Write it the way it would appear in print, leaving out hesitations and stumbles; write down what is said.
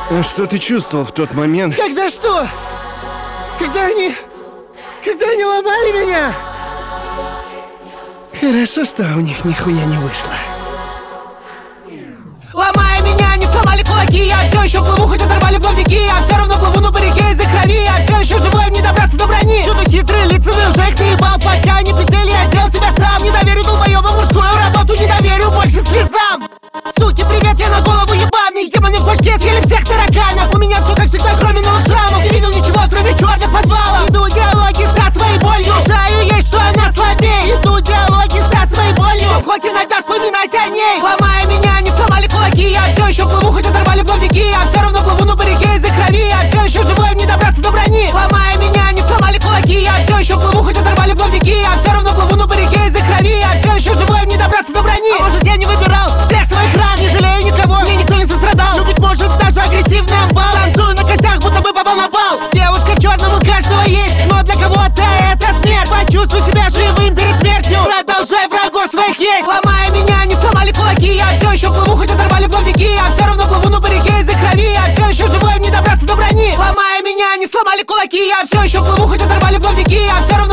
А что ты чувствовал в тот момент? Когда что? Когда они ломали меня? Хорошо, что у них нихуя не вышло. Ломая меня, они сломали кулаки. Я все еще плыву, хоть оторвали плавники. Я все равно плыву, но по реке из-за крови. Я все еще живой, мне добраться до брони. Чудо хитрые лицевые, уже их наебал. Пока не пиздели, я делал себя сам. Не доверю долбоебам мужскую работу, не доверю больше слезам. Суки, привет, я на голову ебаный. Демоны в башке съели всех тараканов. У меня все как всегда, кроме новых шрамов. Не видел ничего, кроме черных подвалов. Иду диалоги со своей болью. Знаю, есть, что она слабее. Иду диалоги со своей болью. Хоть иногда вспоминать о ней. Ломая меня, они сломали кулаки. Я все еще плыву, хоть оторвали плавники. Я все равно плыву, но по реке из-за крови. Я все еще живой, мне добраться до брони. Ломая меня, они сломали кулаки. Я все еще плыву, хоть оторвали плавники. Я все равно плыву, но по реке из-за крови. Я все еще живой, мне добраться до брони. А может, я не выбирал всех своих ран. Не жалею никого, мне никто не сострадал. Любить может даже агрессивный амбал. Танцую на костях, будто бы попал на бал. Девушка в черном у каждого есть, но для кого-то это смерть. Почувствуй себя живым перед смертью. Продолжай врагов своих есть. Ломая меня, они сломали кулаки. Я все еще плыву, хоть оторвали плавники. Я все равно плыву, но по реке из-за крови. Я все еще живой, мне добраться до брони. Ломая меня, они сломали кулаки. Я все еще плыву, хоть оторвали плавники. Я все равно